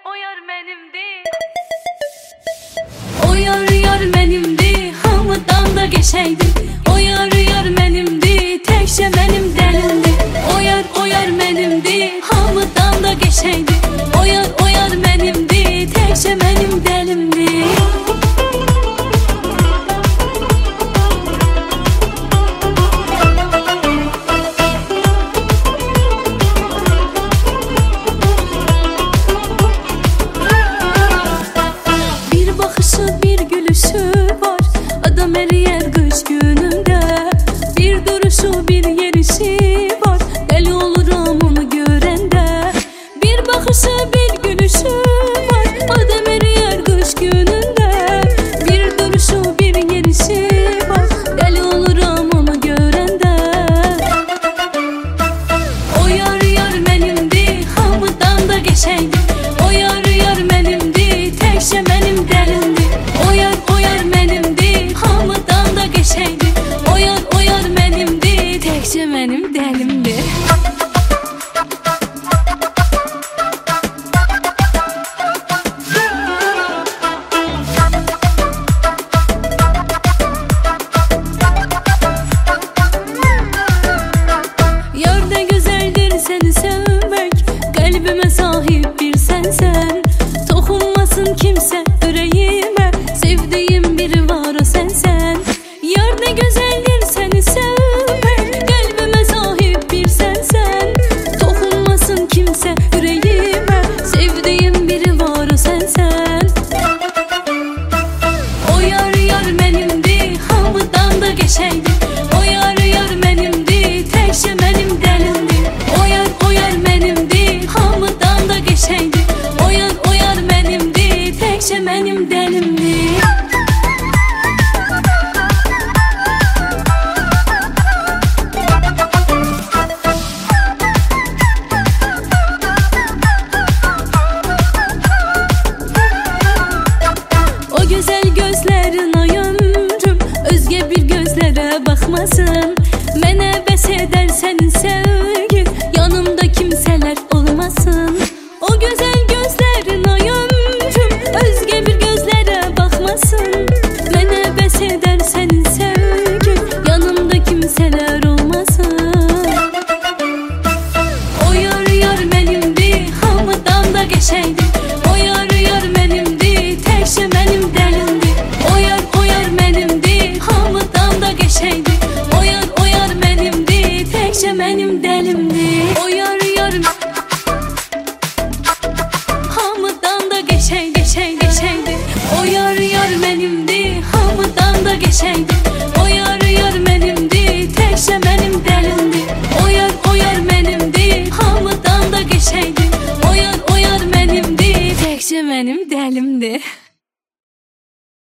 o yar mənimdir. O yar mənimdir, hamıdan da qəşəngdir. O yar mənimdir, təkcə mənim dəlimdir. O yar mənimdir, hamıdan da qəşəngdir. O yar mənimdir, təkcə mənim dəlimdir. Bir gülüşü var, adam eriyər qış günündə. Bir duruşu, bir yerişi var, dəli oluram onu görəndə. Bir baxışı, bir gülüşü var, adam eriyər qış günündə. Bir duruşu, bir yerişi var, dəli oluram onu görəndə. O yar mənimdir, hamıdan da qəşəngdir. O yar mənimdir, təkcə mənim dəlimdir. O yar mənimdir, hamıdan da qəşəngdir. O yar mənimdir, təkcə mənim dəlimdir. Yar da gözəldir səni sevmək, qəlbimə sahib bir sənsən. Toxunmasın kimsə ürəyimə, sevdiyim biri var o sənsən. Yar nə gözəldir səni sevmək, qəlbimə sahib bir sənsən. Toxunmasın kimsə ürəyimə, sevdiyim biri var o sənsən. O yar mənimdir, hamıdan da qəşəngdir. O yar mənimdir, təkcə mənim dəlimdir. O yar mənimdir, hamıdan da qəşəngdir. O yar mənimdir, təkcə mənim dəlimdir. O gözəl gözlərin ay ömrüm, özgə bir gözlərə baxmasın. Mənə bəs edər sənin sevgin, yanımda kimsələr olmasın. O gözəl gözlərin ay ömrüm, özgə bir gözlərə baxmasın. Mənə bəs edər sənin sevgin, yanımda kimsələr olmasın. O yar mənimdir, hamıdan da qəşəngdir. O yar mənimdir, təkcə mənim dəlimdir. O yar mənimdir, hamıdan da qəşəngdir. O yar mənimdir, təkcə mənim dəlimdir. O yar hamıdan da qəşəngdir. O yar mənimdir, hamıdan da qəşəngdir. O yar mənimdir, təkcə mənim dəlimdir. O yar mənimdir, hamıdan da qəşəngdir. O yar mənimdir, təkcə mənim dəlimdir.